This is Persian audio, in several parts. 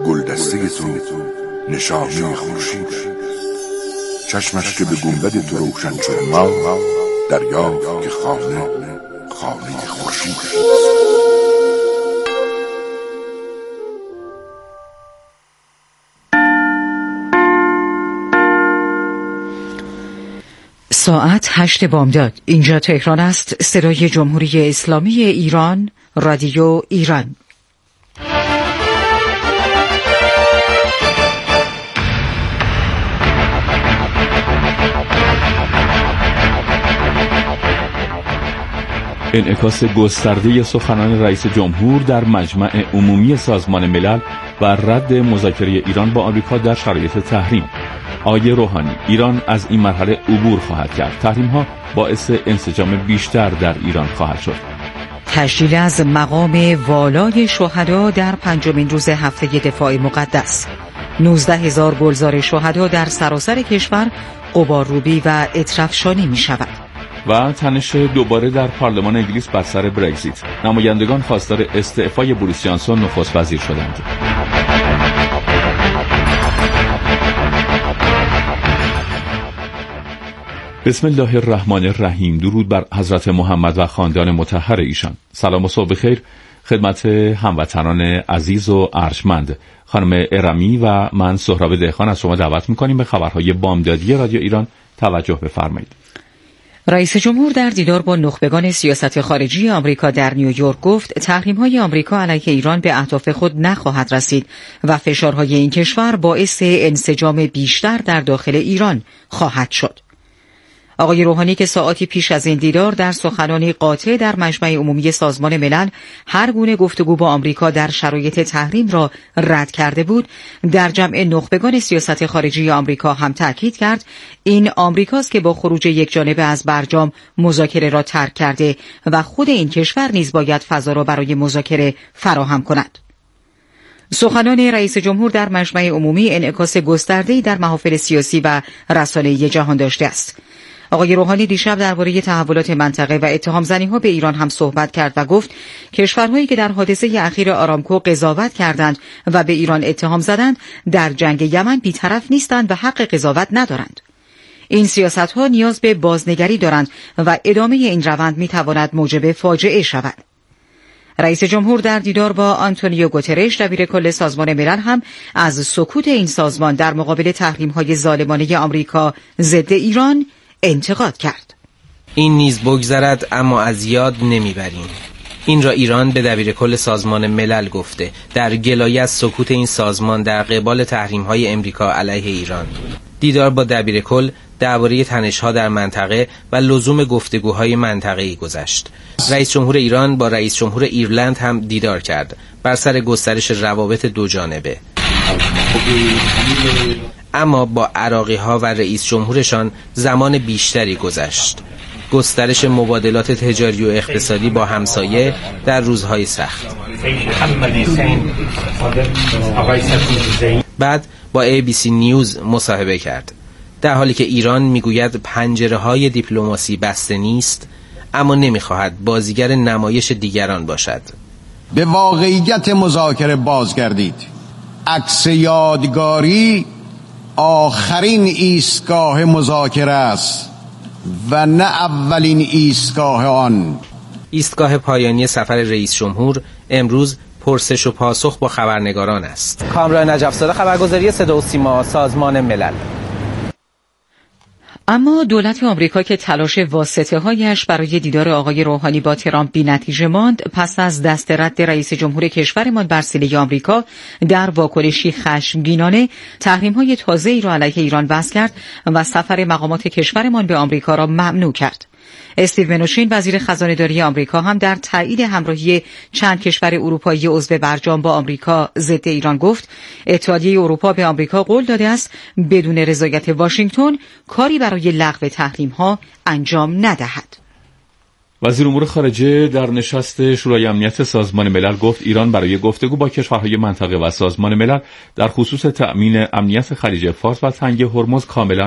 گلدسته تو نشانه خورشید، چشمش که به گنبد تو روشن شد ما دریافت که خانه خورشید. ساعت 8 بامداد. اینجا تهران است. صدای جمهوری اسلامی ایران، رادیو ایران. انعکاس گسترده سخنان رئیس جمهور در مجمع عمومی سازمان ملل و رد مذاکره ایران با آمریکا در شرایط تحریم. آقای روحانی، ایران از این مرحله عبور خواهد کرد. تحریم‌ها باعث انسجام بیشتر در ایران خواهد شد. تشکیل از مقام والای شهدا در 5مین روز هفته دفاع مقدس. 19,000 گلزار شهدا در سراسر کشور غبارروبی و اطرافشانی می شود. و تنش دوباره در پارلمان انگلیس بر سر برگزیت. نمایندگان خواستار استعفای بوریس جانسون نخست وزیر شدند. بسم الله الرحمن الرحیم. درود بر حضرت محمد و خاندان مطهر ایشان. سلام و صبح بخیر خدمت هموطنان عزیز و ارجمند. خانم ارمی و من سهراب دهقان از شما دعوت می‌کنیم به خبرهای بامدادی رادیو ایران توجه بفرمایید. رئیس جمهور در دیدار با نخبگان سیاست خارجی آمریکا در نیویورک گفت تحریم‌های آمریکا علیه ایران به اهداف خود نخواهد رسید و فشارهای این کشور باعث انسجام بیشتر در داخل ایران خواهد شد. آقای روحانی که ساعاتی پیش از این دیدار در سخنانی قاطع در مجمع عمومی سازمان ملل هر گونه گفتگو با آمریکا در شرایط تحریم را رد کرده بود، در جمع نخبگان سیاست خارجی آمریکا هم تاکید کرد این آمریکاست که با خروج یکجانبه از برجام مذاکره را ترک کرده و خود این کشور نیز باید فضا را برای مذاکره فراهم کند. سخنان رئیس جمهور در مجمع عمومی انعکاس گسترده‌ای در محافل سیاسی و رسانه‌ای جهان داشته است. آقای روحانی دیشب درباره تحولات منطقه و اتهام‌زنی‌ها به ایران هم صحبت کرد و گفت کشورهایی که در حادثه اخیر آرامکو قضاوت کردند و به ایران اتهام زدند در جنگ یمن بی‌طرف نیستند و حق قضاوت ندارند. این سیاست‌ها نیاز به بازنگری دارند و ادامه این روند می‌تواند موجب فاجعه شود. رئیس جمهور در دیدار با آنتونیو گوترش دبیر کل سازمان ملل هم از سکوت این سازمان در مقابل تحریم‌های ظالمانه آمریکا ضد ایران انتقاد کرد. این نیز بگذرد اما از یاد نمیبریم. این را ایران به دبیر کل سازمان ملل گفته در گلایه از سکوت این سازمان در قبال تحریم‌های امریکا علیه ایران. دیدار با دبیر کل درباره تنش‌ها در منطقه و لزوم گفتگوهای منطقه‌ای گذشت. رئیس جمهور ایران با رئیس جمهور ایرلند هم دیدار کرد بر سر گسترش روابط دو جانبه. اما با عراقی‌ها و رئیس جمهورشان زمان بیشتری گذشت. گسترش مبادلات تجاری و اقتصادی با همسایه در روزهای سخت. بعد با ABC نیوز مصاحبه کرد. در حالی که ایران میگوید پنجره‌های دیپلماسی بسته نیست، اما نمیخواهد بازیگر نمایش دیگران باشد. به واقعیت مذاکره بازگردید. عکس یادگاری آخرین ایستگاه مذاکره است و نه اولین ایستگاه آن. ایستگاه پایانی سفر رئیس جمهور امروز پرسش و پاسخ با خبرنگاران است. کامران نجف‌زاده، خبرگزاری صدا و سیما، سازمان ملل. اما دولت آمریکا که تلاش واسطه‌هایش برای دیدار آقای روحانی با ترامپ بی‌نتیجه ماند، پس از دست رد رئیس جمهور کشورمان بر سینه آمریکا در واکنشی خشمگینانه تحریم‌های تازه‌ای را علیه ایران وضع کرد و سفر مقامات کشورمان به آمریکا را ممنوع کرد. استیو منوچین وزیر خزانه‌داری آمریکا هم در تایید همراهی چند کشور اروپایی عضو برجام با آمریکا ضد ایران گفت اتحادیه اروپا به آمریکا قول داده است بدون رضایت واشنگتن کاری برای لغو تحریم‌ها انجام ندهد. وزیر امور خارجه در نشست شورای امنیت سازمان ملل گفت ایران برای گفتگو با کشورهای منطقه و سازمان ملل در خصوص تأمین امنیت خلیج فارس و تنگه هرمز کاملا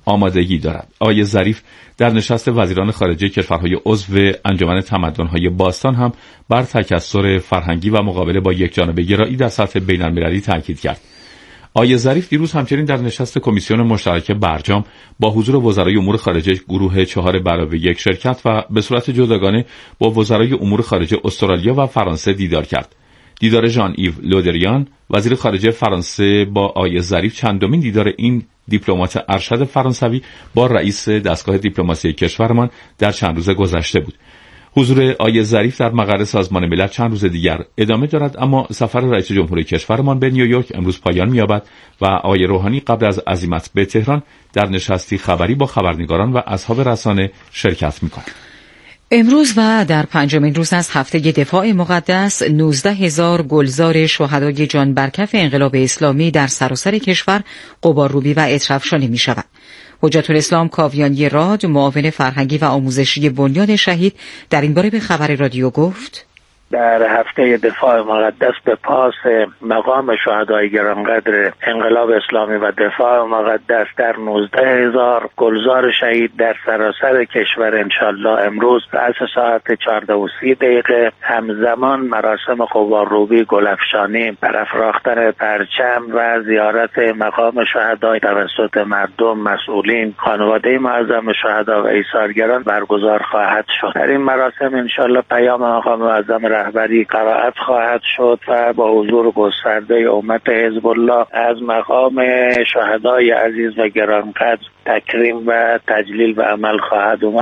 آمادگی دارد. آقای ظریف در نشست وزیران خارجه کشورهای عضو انجمن تمدن‌های باستان هم بر تکثر فرهنگی و مقابله با یکجانبه گرایی در سطح بین‌المللی تاکید کرد. آقای ظریف دیروز همچنین در نشست کمیسیون مشترک برجام با حضور وزرای امور خارجه گروه 4+1 شرکت و به صورت جداگانه با وزرای امور خارجه استرالیا و فرانسه دیدار کرد. دیدار ژان ایو لودریان وزیر خارجه فرانسه با آقای ظریف چندمین دیدار این دیپلمات ارشد فرانسوی با رئیس دستگاه دیپلماسی کشورمان در چند روز گذشته بود. حضور آقای ظریف در مقر سازمان ملل چند روز دیگر ادامه دارد، اما سفر رئیس جمهور کشورمان به نیویورک امروز پایان می‌یابد و آقای روحانی قبل از عزیمت به تهران در نشستی خبری با خبرنگاران و اصحاب رسانه شرکت می‌کند. امروز و در پنجمین روز از هفته دفاع مقدس 19,000 گلزار شهدای جان برکف انقلاب اسلامی در سراسر کشور غبارروبی و عطرافشانی می‌شود. حجت الاسلام کاویانی راد، معاون فرهنگی و آموزشی بنیاد شهید، در این باره به خبر رادیو گفت: در هفته دفاع مقدس به پاس مقام شهدای گرانقدر انقلاب اسلامی و دفاع مقدس در 19,000 گلزار شهید در سراسر کشور انشالله امروز از ساعت 14:30 همزمان مراسم غبارروبی، گلفشانی، برافراختن پرچم و زیارت مقام شهدای توسط مردم، مسئولین، خانواده معظم شهدا و ایثارگران برگزار خواهد شد. در این مراسم انشالله پیام مقام معظم رهبری قرائت خواهد شد و با حضور گسترده امت حزب الله از مقام شهدای عزیز و گرانقدر تکریم و تجلیل و عمل خواهد اومد.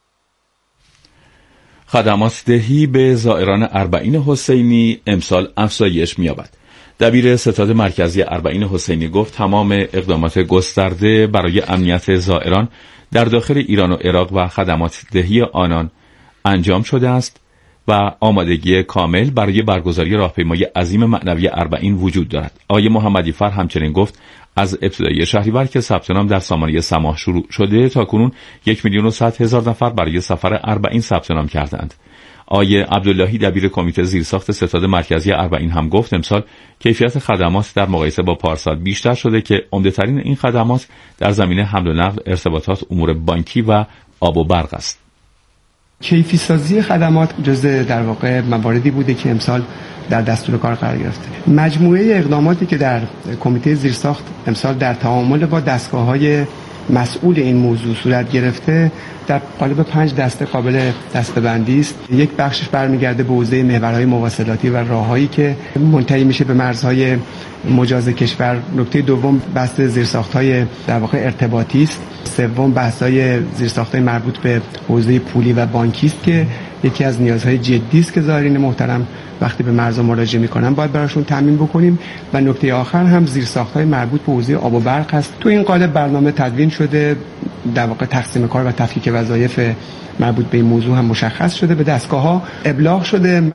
خدمات دهی به زائران اربعین حسینی امسال افزایش می‌یابد. دبیر ستاد مرکزی اربعین حسینی گفت تمام اقدامات گسترده برای امنیت زائران در داخل ایران و عراق و خدمات دهی آنان انجام شده است و آمادگی کامل برای برگزاری راهپیمای عظیم معنوی اربعین وجود دارد. آقای محمدی فر همچنین گفت از ابتدای شهریور که ثبت نام در سامانه سماح شروع شده تاکنون 1,100,000 نفر برای سفر اربعین ثبت نام کردند. آقای عبداللهی دبیر کمیته زیرساخت ستاد مرکزی اربعین هم گفت امسال کیفیت خدمات در مقایسه با پارسال بیشتر شده که عمده‌ترین این خدمات در زمینه حمل و نقل، ارتباطات، امور بانکی و آب و برق است. کیفی سازی خدمات جزء در واقع مواردی بوده که امسال در دستور کار قرار گرفته. مجموعه اقداماتی که در کمیته زیرساخت امسال در تعامل با دستگاه‌های مسئول این موضوع صورت گرفته در قالب 5 دسته قابل دسته‌بندی است. یک بخشش برمیگرده به حوزه محورهای مواصلاتی و راههایی که منتهی میشه به مرزهای مجاز کشور. نکته دوم بحث زیرساخت‌های در واقع ارتباطی است. سوم بحث‌های زیرساخت‌های مربوط به حوزه پولی و بانکی است که یکی از نیازهای جدی است که زائرین محترم وقتی به مرز مراجعه می‌کنن باید براشون تامین بکنیم. و نکته آخر هم زیرساخت‌های مربوط به حوزه آب و برق است. تو این قالب برنامه تدوین شده، در واقع تقسیم کار و تفکیک وظایف مربوط به این موضوع هم مشخص شده، به دستگاه‌ها ابلاغ شده.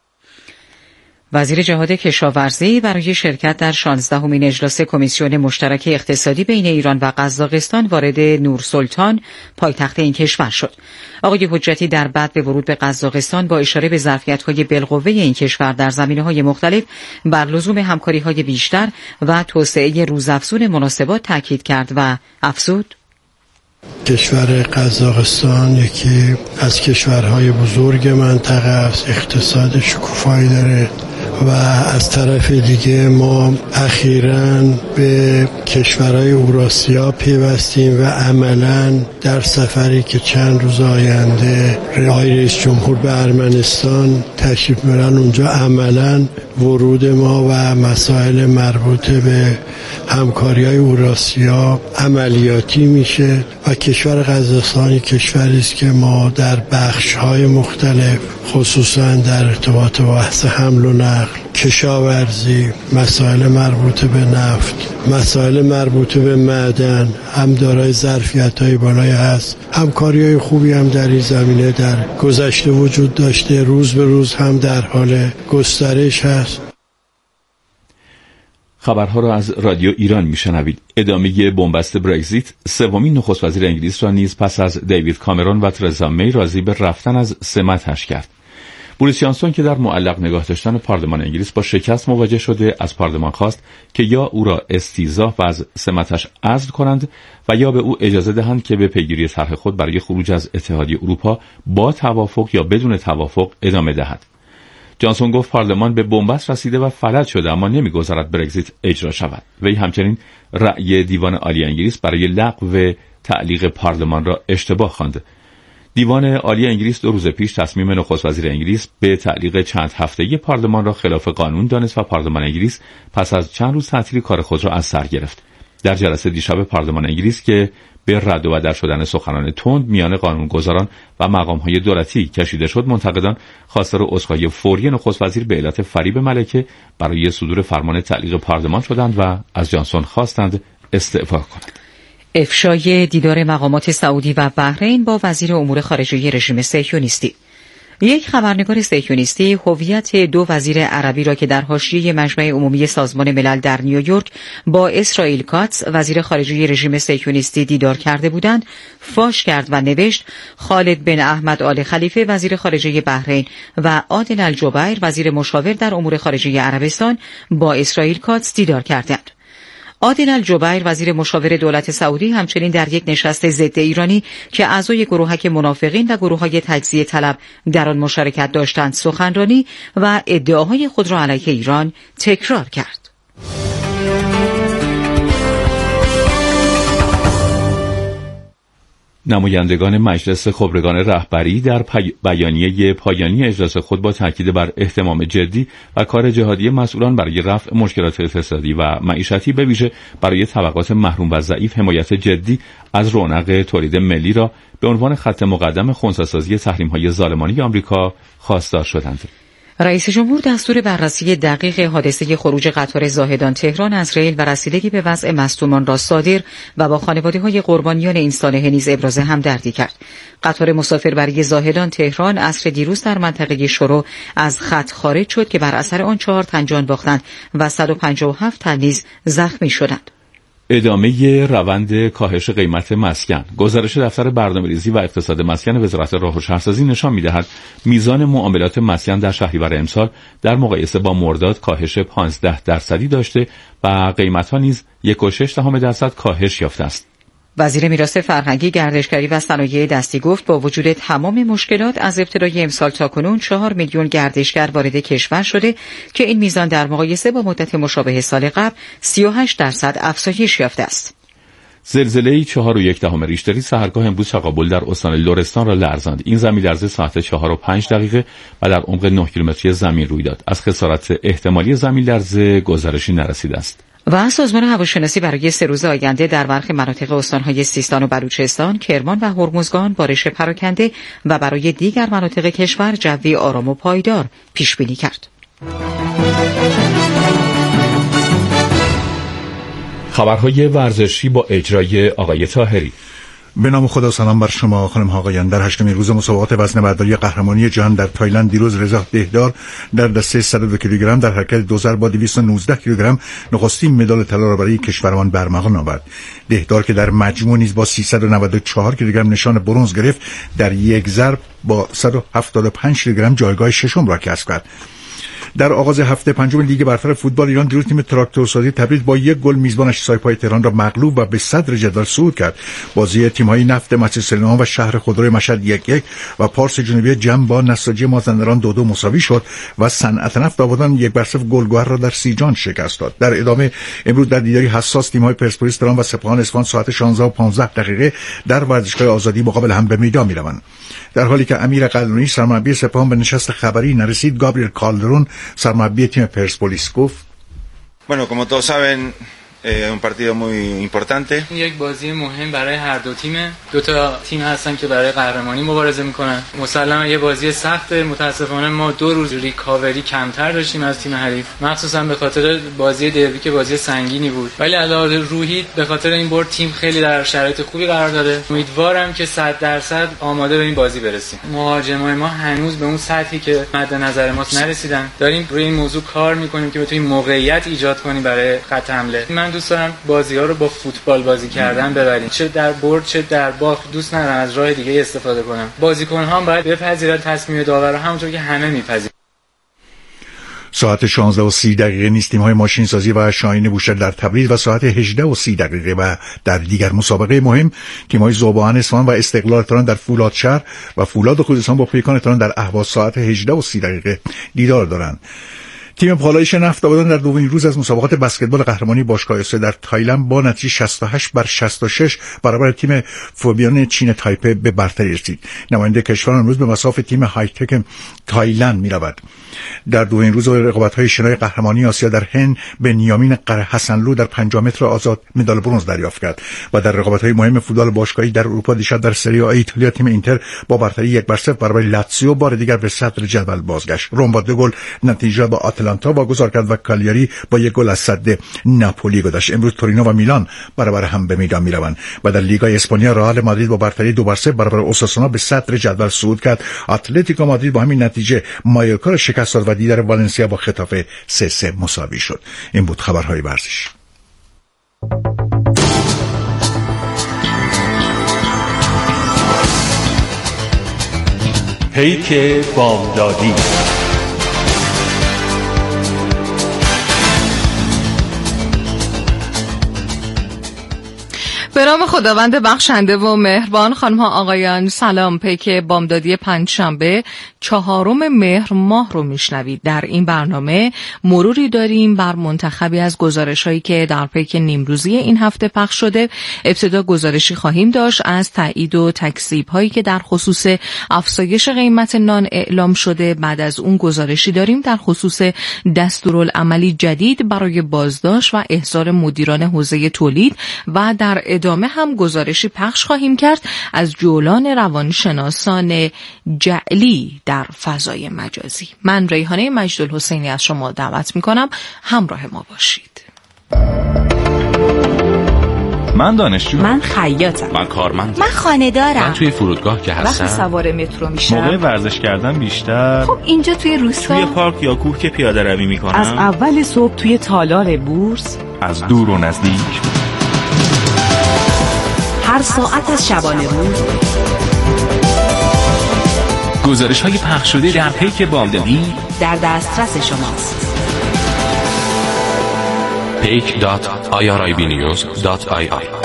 وزیر جهاد کشاورزی برای شرکت در 16مین اجلاس کمیسیون مشترک اقتصادی بین ایران و قزاقستان وارد نورسلطان پایتخت این کشور شد. آقای حجتی در بعد به ورود به قزاقستان با اشاره به ظرفیت‌های بالقوه این کشور در زمینه‌های مختلف بر لزوم همکاری‌های بیشتر و توسعه روزافزون مناسبات تاکید کرد و افزود: کشور قزاقستان یکی از کشورهای بزرگ منطقه است، اقتصاد شکوفایی داره و از طرف دیگه ما اخیراً به کشورهای اوراسیا پیوستیم و عملاً در سفری که چند روز آینده رئیس جمهور به ارمنستان تشریف میبرن اونجا عملاً ورود ما و مسائل مربوط به همکاری‌های اوراسیا عملیاتی میشه و کشور قزاقستان کشوری است که ما در بخش‌های مختلف خصوصاً در ارتباط با بحث حمل و نقل، کشاورزی، مسائل مربوط به نفت، مسائل مربوط به معدن هم دارای ظرفیت‌های بالایی هست. همکاری‌های خوبی هم در این زمینه در گذشته وجود داشته، روز به روز هم در حال گسترش هست. خبرها را از رادیو ایران میشنوید. ادامه بنبست برگزیت سومین نخست وزیر انگلیس را نیز پس از دیوید کامرون و ترزا می راضی به رفتن از سمتش کرد. بوریس جانسون که در معلق نگاه داشتن پارلمان انگلیس با شکست مواجه شده، از پارلمان خواست که یا او را استیضاح و از سمتش عزل کنند و یا به او اجازه دهند که به پیگیری طرح خود برای خروج از اتحادیه اروپا با توافق یا بدون توافق ادامه دهد. جانسون گفت پارلمان به بنبست رسیده و فلج شده، اما نمیگذارد برگزیت اجرا شود. وی همچنین رأی دیوان عالی انگلیس برای لغو تعلیق پارلمان را اشتباه خواند. دیوان عالی انگلیس 2 روز پیش تصمیم نخست وزیر انگلیس به تعلیق چند هفته‌ای پارلمان را خلاف قانون دانست و پارلمان انگلیس پس از چند روز تعطیل کار خود را از سر گرفت. در جلسه دیشب پارلمان انگلیس که به رد و بدل شدن سخنان تند میان قانونگذاران و مقام‌های دولتی کشیده شد، منتقدان خواستار عذرخواهی فوری نخست وزیر به علت فریب ملکه برای صدور فرمان تعلیق پارلمان شدند و از جانسون خواستند استعفا کند. افشای دیدار مقامات سعودی و بحرین با وزیر امور خارجه رژیم صهیونیستی. یک خبرنگار صهیونیستی هویت 2 وزیر عربی را که در حاشیه مجمع عمومی سازمان ملل در نیویورک با اسرائیل کاتس وزیر خارجه رژیم صهیونیستی دیدار کرده بودند فاش کرد و نوشت خالد بن احمد آل خلیفه وزیر خارجه بحرین و عادل الجبیر وزیر مشاور در امور خارجه عربستان با اسرائیل کاتس دیدار کردند. عادل الجبیر وزیر مشاور دولت سعودی همچنین در یک نشست ضد ایرانی که اعضای گروهک منافقین و گروه‌های تجزیه طلب در آن مشارکت داشتند سخنرانی و ادعاهای خود را علیه ایران تکرار کرد. نمایندگان مجلس خبرگان رهبری در بیانیه پایانی اجلاس خود با تاکید بر اهتمام جدی و کار جهادی مسئولان برای رفع مشکلات اقتصادی و معیشتی به ویژه برای طبقات محروم و ضعیف حمایت جدی از رونق تولید ملی را به عنوان خط مقدم خنثی‌سازی تحریم‌های ظالمانه آمریکا خواستار شدند. رئیس جمهور دستور بررسی دقیق حادثه خروج قطار زاهدان تهران از ریل و رسیدگی به وضع مصدومان را صادر و با خانواده‌های قربانیان این سانحه نیز ابراز همدردی کرد. قطار مسافربری زاهدان تهران عصر دیروز در منطقه شروع از خط خارج شد که بر اثر آن 4 تن جان باختند و 157 تن نیز زخمی شدند. ادامه روند کاهش قیمت مسکن. گزارش دفتر برنامه‌ریزی و اقتصاد مسکن وزارت راه و شهرسازی نشان می‌دهد میزان معاملات مسکن در شهریور امسال در مقایسه با مرداد کاهش 15% داشته و قیمت‌ها نیز 1.6% کاهش یافته است. وزیر میراث فرهنگی، گردشگری و صنایع دستی گفت با وجود تمام مشکلات از ابتدای امسال تاکنون 4 میلیون گردشگر وارد کشور شده که این میزان در مقایسه با مدت مشابه سال قبل 38% افزایش یافته است. زلزله 4.1 ریشتری سحرگاه امروز شقابل در استان لرستان را لرزاند. این زمین‌لرزه ساعت 4:05 و در عمق 9 کیلومتری زمین روی داد. از خسارت احتمالی زمین‌لرزه گزارشی نرسیده است. و سازمان هواشناسی برای 3 روز آینده در برخی مناطق استان‌های سیستان و بلوچستان، کرمان و هرمزگان بارش پراکنده و برای دیگر مناطق کشور جوی آرام و پایدار پیش بینی کرد. خبرهای ورزشی با اجرای آقای طاهری. به نام خدا، سلام بر شما خانم ها آقایان. در 8مین روز مسابقات وزن برداری قهرمانی جهان در تایلند دیروز رضا دهدار در دسته 102 کیلوگرم در حرکت دوزر با 219 کیلوگرم نخستین مدال طلا را برای کشورمان به ارمغان آورد. دهدار که در مجموع نیز با 394 کیلوگرم نشان برنز گرفت، در یک ضرب با 175 کیلوگرم جایگاه ششم را کسب کرد. در آغاز هفته پنجم لیگ برتر فوتبال ایران دیروز تیم تراکتورسازی تبریز با 1 گل میزبانش سایپای تهران را مغلوب و به صدر جدول صعود کرد. بازی تیم‌های نفت مجلس‌النام و شهر خودرو مشهد 1-1 و پارس جنوبی جم با نساجی مازندران 2-2 مساوی شد و صنعت نفت آبادان 1-0 گلگهر را در سیجان شکست داد. در ادامه امروز در دیداری حساس تیم‌های پرسپولیس تهران و سپاهان اصفهان ساعت 16:15 در ورزشگاه آزادی مقابل هم به میدان می‌روند. در حالی که امیر قلعه‌نویی سرمربی سپاهان به نشست خبری نرسید، گابریل کالدرون سرمربی تیم پرسپولیس گفت: Bueno, como todos saben, un partido muy importante. یک بازی مهم برای هر دو تیم. دو تا تیم هستن که برای قهرمانی مبارزه میکنن. مسلما یه بازی سخته. متاسفانه ما 2 روز ریکاوری کمتر داشتیم از تیم حریف، مخصوصا به خاطر بازی دربی که بازی سنگینی بود. ولی علاوه روحی به خاطر این برد تیم خیلی در شرایط خوبی قرار داره. امیدوارم که 100% آماده به این بازی برسیم. مهاجمای ما هنوز به اون سطحی که مد نظر ما نرسیدن. داریم روی این موضوع کار میکنیم که بتونیم موقعیت ایجاد کنیم برای خط حمله. من من دوست دارم بازی‌ها رو با فوتبال بازی کردن ببریم، چه در برد چه در باخت. دوست ندارم از راه دیگه استفاده کنم. بازیکن‌ها هم باید بپذیرن تصمیم داور همونطور که همه می‌پذیرن. ساعت 16:30 نیز تیم‌های ماشین‌سازی و شاهین بوشهر در تبریز و ساعت 18:30 و در دیگر مسابقه مهم تیم‌های ذوب‌آهن اصفهان و استقلال تهران در فولادشهر و فولاد خوزستان با پیکان تهران در اهواز ساعت 18:30 دیدار دارند. تیم پالایش نفت آبادان در دومین روز از مسابقات بسکتبال قهرمانی باشگاه آسیا در تایلند با نتیجه 68-66 برابر تیم فوبیان چین تایپه به برتری رسید. نماینده کشور امروز به مصاف تیم هایتک تایلند می‌رود. در دومین روز رقابت‌های شنای قهرمانی آسیا در هند بنیامین حسنلو در 50 متر آزاد مدال برنز دریافت کرد و در رقابت‌های مهم فوتبال باشگاهی در اروپا دیشب در سری آ ایتالیا تیم اینتر با برتری 1-0 برابر لاتزیو بار دیگر به صدر جدول بازگشت. روم با 2 گل نتیجه با آتلانتا واگذار کرد و کالیاری با 1 گل از صد ناپولی گذشت. امروز تورینو و میلان برابر هم به میدان میروند و در لیگای اسپانیا رئال مادرید با برتری 2-0 برابر اوساسونا به صدر جدول صعود کرد. اتلتیکو مادرید با همین نتیجه مایورکا را شکست داد و دیدار والنسیا با خطافه 3-3 مساوی شد. این بود خبرهای ورزش. پیک بامدادی. به نام خداوند بخشنده و مهربان. خانم ها آقایان سلام. پیک بامدادی پنجشنبه 4 مهر ماه رو میشنوید. در این برنامه مروری داریم بر منتخبی از گزارش‌هایی که در پیک نیمروزی این هفته پخش شده. ابتدا گزارشی خواهیم داشت از تایید و تکذیب‌هایی که در خصوص افزایش قیمت نان اعلام شده. بعد از اون گزارشی داریم در خصوص دستورالعملی جدید برای بازداشت و احضار مدیران حوزه تولید و در ادامه هم گزارشی پخش خواهیم کرد از جولان روانشناسان جعلی در فضای مجازی. من ریحانه مجدالحسینی از شما دعوت میکنم همراه ما باشید. من دانشجو. من خیاطم. من کارمند. من خانه‌دارم. من توی فرودگاه که هستم. وقتی سوار مترو میشم. موقع ورزش کردن بیشتر. خب اینجا توی روستا. توی پارک یا کوه که پیاده روی میکنم. از اول صبح توی تالار بورس. از دور و نزدیک. هر ساعت از شبانه روز. گزارش‌های پخش شده در پیک بامدادی در دسترس شماست. pek.iribnews.ir.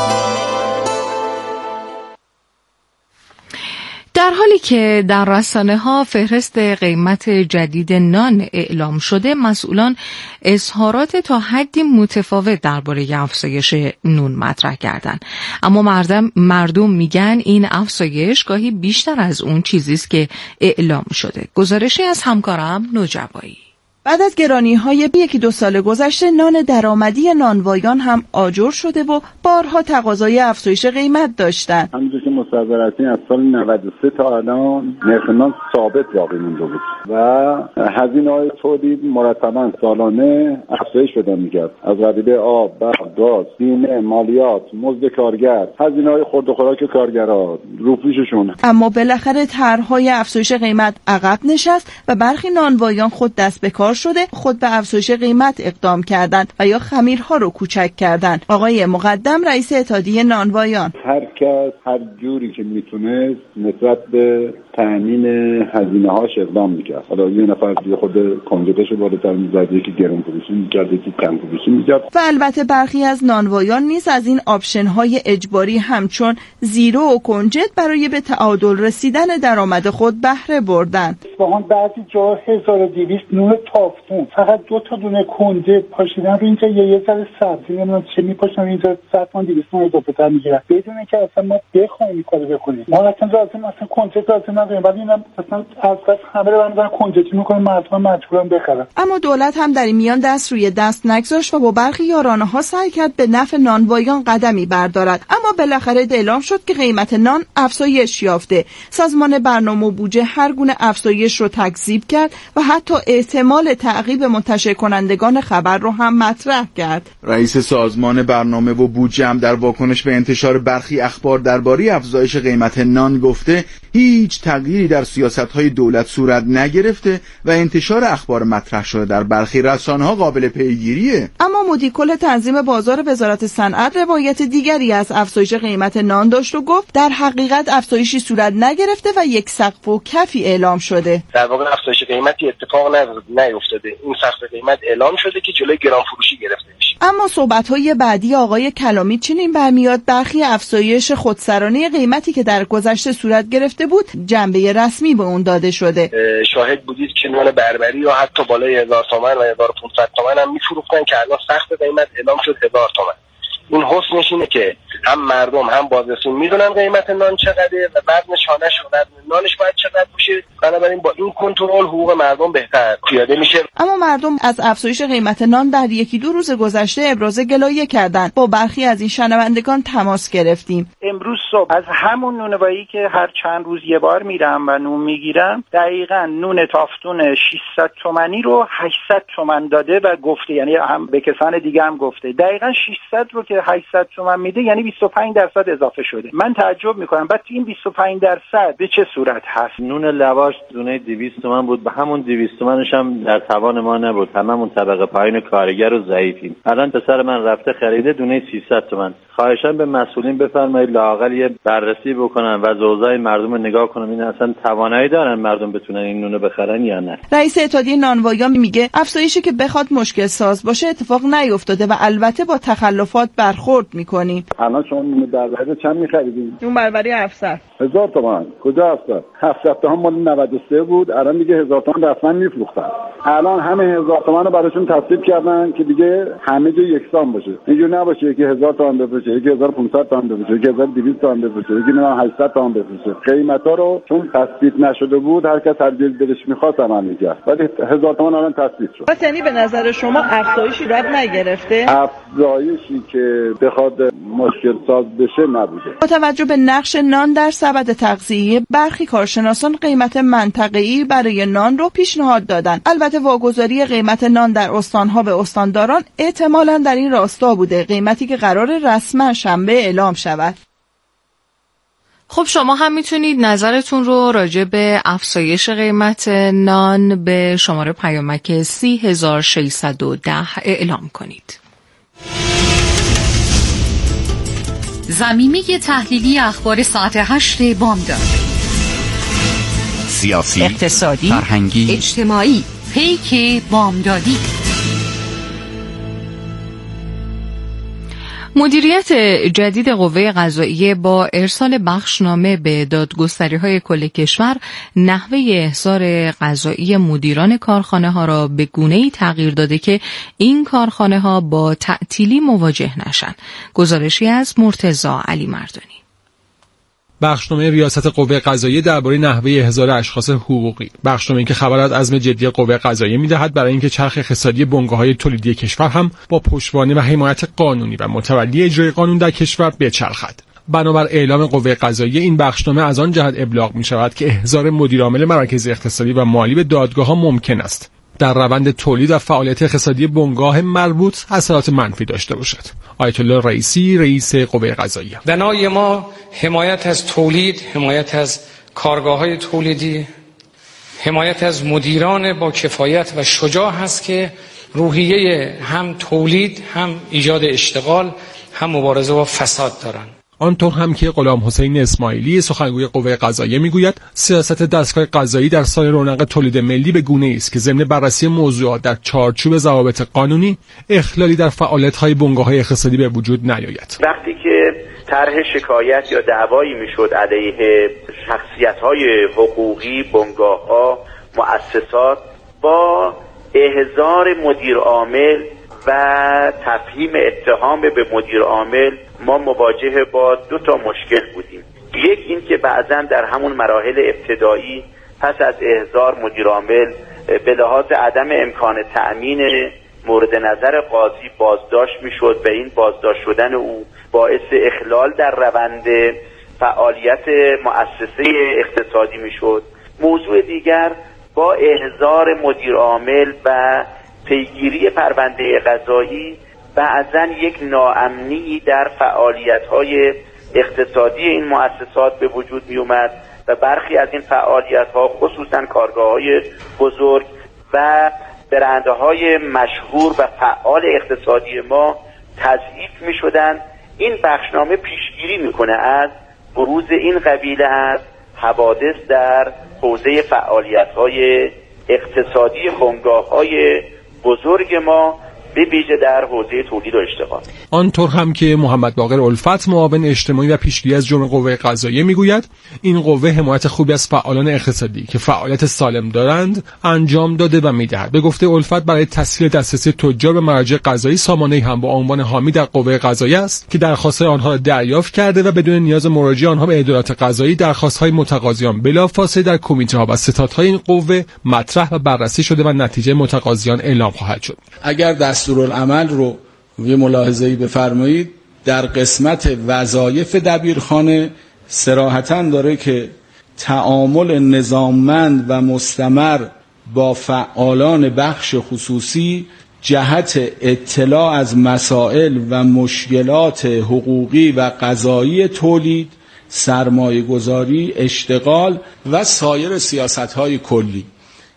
در حالی که در رسانه‌ها فهرست قیمت جدید نان اعلام شده، مسئولان اظهارات تا حدی متفاوت درباره افزایش نون مطرح کردند. اما مردم میگن این افزایش گاهی بیشتر از اون چیزی است که اعلام شده. گزارشی از همکارم نوجبایی. بعد از گرانی‌های 1-2 سال گذشته نان درآمدی نانوایان هم آجر شده و بارها تقاضای افزایش قیمت داشتن. همونجور که مصور هستین از سال 93 تا الان نرخ نان ثابت باقی مونده بود و هزینه‌های تولید مرتباً سالانه افزایش پیدا می‌کرد. از قبیل آب، برق، گاز، بیمه، مالیات، مزد کارگر، هزینه‌های خورد و خوراک کارگرها، روپوششون. اما بالاخره طرح‌های افزایش قیمت عقب نشست و برخی نانوایان خود دست به کار شده، خود به افزایش قیمت اقدام کردند و یا خمیرها رو کوچک کردند. آقای مقدم رئیس اتحادیه نانوایان: هر کس هر جوری که میتونه نسبت به تامین هزینه‌هاش اقدام میکرد. حالا یه نفر دیگه خود کنجداشو بالاتر می‌زد، یکی گران فروشی می‌کرد، یکی کم فروشی می‌کرد. و البته برخی از نانوایان نیز از این آپشن‌های اجباری همچون زیرو و کنجد برای به تعادل رسیدن درآمد خود بهره بردند. واقعا بعضی جا 1200 نون تافتون، فقط 2 تا دونه کنجد پاشیدن رو اینجا یه ذره سبزی نمیدونم چه میپاشن اینجا 100 تومن 200 تومن اضافه تر میگیرن بدون اینکه اصلا ما بخوایم این کارو بکنیم. ما اصلا لازم اصلا کنجد لازم نداریم، ولی اینا اصلا از قصد همه رو برمی‌دارن کنجدی میکنن، مردم مجبورن بخرن. اما دولت هم در این میان دست روی دست نگذاشت و با برخی یارانه‌ها سعی کرد به نفع نانوایان قدمی بردارد. اما بالاخره اعلام شد که قیمت نان افزایش یافته. سازمان برنامه و بودجه هر گونه افزایش رو تکذیب کرد و حتی احتمال تعقیب منتشر کنندگان خبر رو هم مطرح کرد. رئیس سازمان برنامه و بودجه هم در واکنش به انتشار برخی اخبار درباره افزایش قیمت نان گفته هیچ تغییری در سیاست‌های دولت صورت نگرفته و انتشار اخبار مطرح شده در برخی رسانه‌ها قابل پیگیریه. اما مدیر کل تنظیم بازار وزارت صنعت روایت دیگری از افزایش قیمت نان داشت و گفت در حقیقت افزایشی صورت نگرفته و یک سقف و کفی اعلام شده. در واقع افزایش قیمتی اتفاق نیفتاده. این سقف قیمت اعلام شده که جلوی گران فروشی گرفته بشه. اما صحبت‌های بعدی آقای کلامی چنین برمیاد برخی افزایش خودسرانه قیمتی که در گذشته صورت گرفته بود جنبه رسمی به اون داده شده. شاهد بودید که نان بربری یا حتی بالای 1000 تومان و 1500 تومان هم می‌فروختن که الان سقف قیمت اعلام شد 1000 تومان. این حسنش اینه که هم مردم هم بازرسون میدونن قیمت نان چقدره و وزن شانش و وزن نانش باید چقدر باشه، بنابراین با این کنترل حقوق مردم بهتر پیاده میشه. اما مردم از افزایش قیمت نان در یکی دو روز گذشته ابراز گلایه کردند. با برخی از این شنوندگان تماس گرفتیم. امروز صبح از همون نونوایی که هر چند روز یه بار میرم و نون میگیرم، دقیقاً نون تافتون 600 تومانی رو 800 تومان داده و گفته، یعنی هم به کسان دیگه هم گفته دقیقاً 600 رو که 800 تومان میده یعنی 25% اضافه شده. من تعجب میکنم بعد این 25% به چه صورت هست؟ نون لواش دونه 200 تومان بود، به همون 200 تومانش هم در توان ما نبود، هممون طبقه پایین کارگر و ضعیفیم. الان پسر من رفته خریده دونه 300 تومان. خواهشاً به مسئولین بفرمایید لااقل یه بررسی بکنن و اوضاع مردم رو نگاه کنن، این اصلا توانایی دارن مردم بتونن این نونو بخرن یا نه. رئیس اتحادیه نانوایان میگه افزایشی که بخواد مشکل ساز باشه اتفاق نیفتاده و البته با تخلفات برخورد میکنیم. الان شما نون بربری چند می‌خریدین؟ نون بربری 700 1000 تومان. کجا 700 تومان مال 93 بود، الان دیگه 1000 تومان رسما میفروختن. الان همه 1000 تومان رو براشون تصویب کردن که دیگه همه جا یکسان باشه. اینجوری نباشه که 1000 تومان بفروشه، یکی 1500 تومان بفروشه، یکی 1200 تومان بفروشه، یکی 800 تومان بفروشه. قیمتا رو چون تصویب نشده بود هر کس هر جوری دلش می‌خواست عمل می‌کرد. ولی 1000 تومان الان تصویب شد. پس یعنی به نظر شما افزایشی صورت نگرفته؟ افزایشی که بخواد مشکل ساز بشه نبوده. با توجه به نقش نان در سبد تغذیه برخی کارشناسان قیمت منطقه‌ای برای نان رو پیشنهاد دادن. البته واگذاری قیمت نان در استان‌ها به استانداران احتمالاً در این راستا بوده، قیمتی که قرار رسما شنبه اعلام شود. خب شما هم میتونید نظرتون رو راجع به افزایش قیمت نان به شماره پیامک 30610 اعلام کنید. زمینه تحلیلی اخبار ساعت 8 بامداد. سیاسی، اقتصادی، فرهنگی، اجتماعی. پیک بامدادی. مدیریت جدید قوه قضاییه با ارسال بخشنامه به دادگستری‌های کل کشور نحوه احضار قضایی مدیران کارخانه‌ها را به گونه‌ای تغییر داده که این کارخانه‌ها با تعطیلی مواجه نشن. گزارشی از مرتضی علی مردانی. بخشنامه ریاست قوه قضاییه درباره نحوه احضار اشخاص حقوقی. بخشنامه‌ای که خبر از عزم جدی قوه قضاییه می‌دهد برای اینکه چرخ اقتصادی بنگاه‌های تولیدی کشور هم با پشتوانه و حمایت قانونی و متولی اجرای قانون در کشور بچرخد. بنابر اعلام قوه قضاییه این بخشنامه از آن جهت ابلاغ می‌شود که احضار مدیر عامل مراکز اقتصادی و مالی به دادگاه‌ها ممکن است در روند تولید و فعالیت اقتصادی بنگاه مربوط اثرات منفی داشته باشد. آیت الله رئیسی رئیس قوه قضاییه: بنای ما حمایت از تولید، حمایت از کارگاه‌های تولیدی، حمایت از مدیران با کفایت و شجاع هست که روحیه هم تولید، هم ایجاد اشتغال، هم مبارزه با فساد دارند. آنطور هم که غلام حسین اسماعیلی سخنگوی قوه قضاییه میگوید سیاست دستگاه قضایی در سال رونق تولید ملی به گونه‌ای است که ضمن بررسی موضوعات در چارچوب ضوابط قانونی اخلالی در فعالیت‌های بنگاه‌های اقتصادی به وجود نیاید. وقتی که طرح شکایت یا دعوایی میشد علیه شخصیت‌های حقوقی، بنگاه‌ها، مؤسسات، با احضار مدیر عامل و تفهیم اتهام به مدیر عامل ما مواجه با دو تا مشکل بودیم. یک این که بعضا در همون مراحل ابتدایی پس از احضار مدیر عامل به لحاظ عدم امکان تأمین مورد نظر قاضی بازداشت میشد و این بازداشت شدن او باعث اخلال در روند فعالیت مؤسسه اقتصادی میشد. موضوع دیگر با احضار مدیر عامل و پیگیری پرونده قضایی بعضن یک ناامنی در فعالیت‌های اقتصادی این مؤسسات به وجود می اومد و برخی از این فعالیت‌ها خصوصا کارگاه‌های بزرگ و برندهای مشهور و فعال اقتصادی ما تضعیف می‌شدند. این بخشنامه پیشگیری می‌کنه از بروز این قبیله از حوادث در حوزه فعالیت‌های اقتصادی بنگاه‌های بزرگ ما، به ویژه در حوزه تولید و اشتغال. آنطور هم که محمد باقر الفت، معاون اجتماعی و پیشگیری از جرم قوه قضاییه میگوید این قوه حمایت خوبی از فعالان اقتصادی که فعالیت سالم دارند انجام داده و میدهد. به گفته الفت برای تسهیل دسترسی تجار به مراجع قضایی، سامانه‌ای هم با عنوان حامی در قوه قضاییه است که درخواست‌های آنها را دریافت کرده و بدون نیاز مراجعه آنها به عدالت قضایی درخواست‌های متقاضیان بلافاصله در کمیته‌ها و ستادهای این قوه مطرح و بررسی شده و نتیجه متقاضیان اعلام خواهد شد. اگر دستورالعمل رو یه ملاحظه‌ای بفرمایید، در قسمت وظایف دبیرخانه صراحتاً داره که تعامل نظاممند و مستمر با فعالان بخش خصوصی جهت اطلاع از مسائل و مشکلات حقوقی و قضایی تولید، سرمایه‌گذاری، اشتغال و سایر سیاست‌های کلی.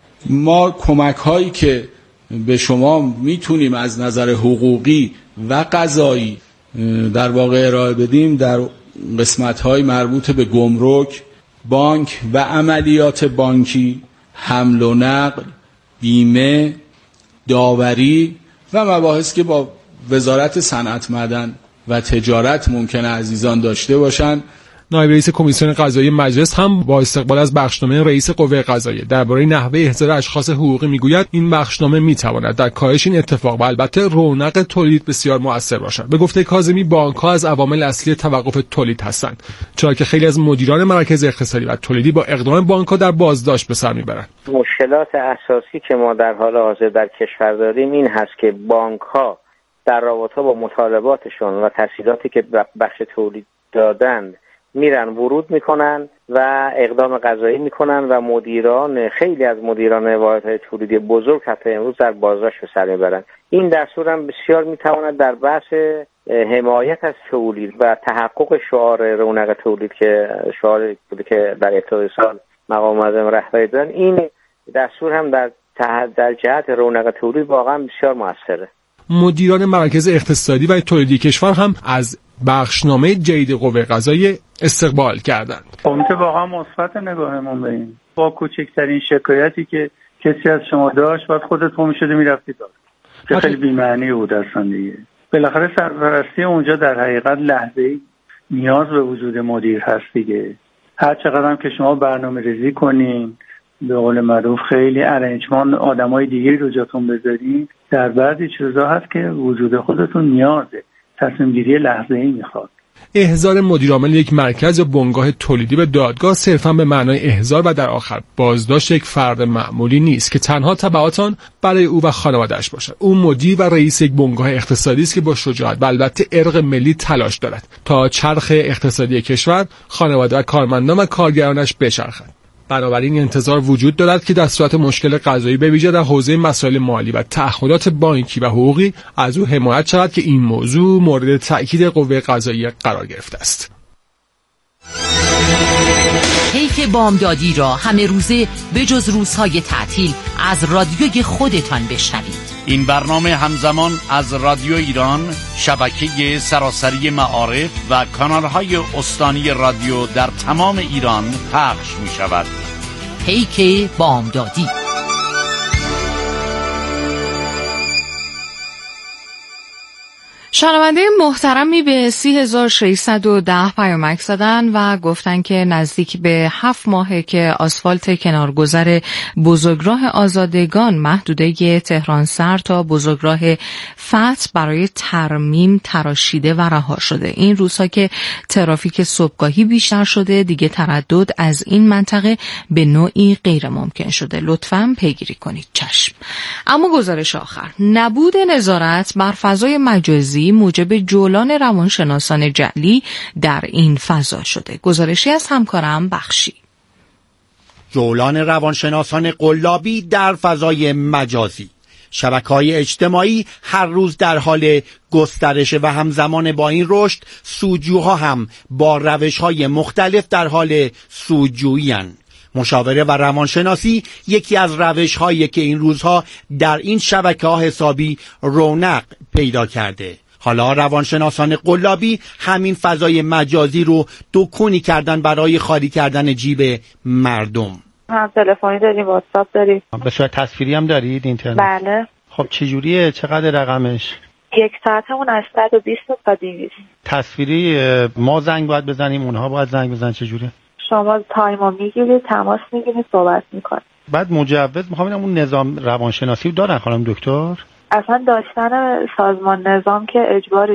ما کمک‌هایی که به شما میتونیم از نظر حقوقی و قضایی در واقع ارائه بدیم در قسمت‌های مربوط به گمرک، بانک و عملیات بانکی، حمل و نقل، بیمه، داوری و مباحث که با وزارت صنعت معدن و تجارت ممکنه عزیزان داشته باشن. نایب رئیس کمیسیون قضایی مجلس هم با استقبال از بخشنامه رئیس قوه قضاییه درباره نحوه احضار اشخاص حقوقی میگوید این بخشنامه میتواند در کاهش این اتفاق و البته رونق تولید بسیار مؤثر باشد. به گفته کاظمی بانک‌ها از عوامل اصلی توقف تولید هستند، چرا که خیلی از مدیران مراکز اقتصادی و تولیدی با اقدام بانک‌ها در بازداشت به سر میبرند. مشکلات اساسی که ما در حال حاضر در کشور داریم این هست که بانک‌ها در رابطه با مطالباتشون و تسهیلاتی که بخش تولید دادند میرن ورود میکنن و اقدام قضایی میکنن و خیلی از مدیران واحدهای تولیدی بزرگ حتی امروز در بازداشت به سر میبرن. این دستور هم بسیار میتواند در بحث حمایت از تولید و تحقق شعار رونق تولید که شعاری بوده که در ابتدای سال مقام معظم رهبری دادن، این دستور هم در جهت رونق تولید واقعا بسیار موثره. مدیران مراکز اقتصادی و تولیدی کشور هم از بخشنامه جدید قوه قضاییه استقبال کردند. امیده واقعا مثبت نگاهمون به این. با کوچکترین شکایتی که کسی از شما داشت باید خودت میشده میرفتی داد که خیلی بی‌معنی بود اصلا دیگه. بالاخره سرپرستی اونجا در حقیقت لحظه‌ای نیاز به وجود مدیر هست دیگه. هر چقدر هم که شما برنامه ریزی کنین، به قول معروف خیلی ارنجمان آدمای دیگه رو جاتون بذارین، در بعضی چیزا هست که وجود خودتون نیازه، تصمیم گیری لحظه‌ای میخواد. احضار مدیرعامل یک مرکز یا بنگاه تولیدی به دادگاه صرفاً به معنای احضار و در آخر بازداشت یک فرد معمولی نیست که تنها تبعات آن برای او و خانواده‌اش باشد. او مدیر و رئیس یک بنگاه اقتصادی است که با شجاعت و البته ارق ملی تلاش دارد تا چرخ اقتصادی کشور، خانواده و کارمندان و کارگرانش بچرخد. بنابراین انتظار وجود دارد که در صورت مشکل قضایی به ویژه در حوزه مسائل مالی و تعهدات بانکی و حقوقی از او حمایت شود که این موضوع مورد تأکید قوه قضاییه قرار گرفته است. پیک بامدادی را همه روزه به جز روزهای تعطیل از رادیوی خودتان بشنوید. این برنامه همزمان از رادیو ایران، شبکه سراسری معارف و کانالهای استانی رادیو در تمام ایران پخش می شود. پیک بامدادی. شنونده محترمی به 30610 پیامک زدن و گفتن که نزدیک به 7 ماهه که آسفالت کنارگذر بزرگراه آزادگان محدوده تهران سر تا بزرگراه فتح برای ترمیم تراشیده و رها شده. این روزها که ترافیک صبحگاهی بیشتر شده، دیگه تردد از این منطقه به نوعی غیر ممکن شده. لطفاً پیگیری کنید. چشم. اما گزارش آخر، نبود نظارت بر فضای مجازی موجب جولان روانشناسان جعلی در این فضا شده. گزارشی از همکارم بخشی. جولان روانشناسان قلابی در فضای مجازی. شبکه‌های اجتماعی هر روز در حال گسترش و همزمان با این رشد سودجوها هم با روش‌های مختلف در حال سودجویی هستند. مشاوره و روانشناسی یکی از روش‌هایی که این روزها در این شبکه‌ها حسابی رونق پیدا کرده. حالا روانشناسان قلابی همین فضای مجازی رو دکونی کردن برای خالی کردن جیب مردم. هم تلفنی داریم، واتساپ داریم. به صورت تصویری هم دارید اینترنت؟ بله. خب چجوریه؟ چقدر رقمش؟ یک ساعتمون از 120 تا 200. تصویری ما زنگ باید بزنیم، اونها باید زنگ بزنن، چجوریه؟ شما تایمو میگیرید، تماس میگیرید، صحبت میکنید. بعد مجوز میخوام ببینم اون نظام روانشناسی رو دارن خانم دکتر؟ اصلا داشتن سازمان نظام که اجباری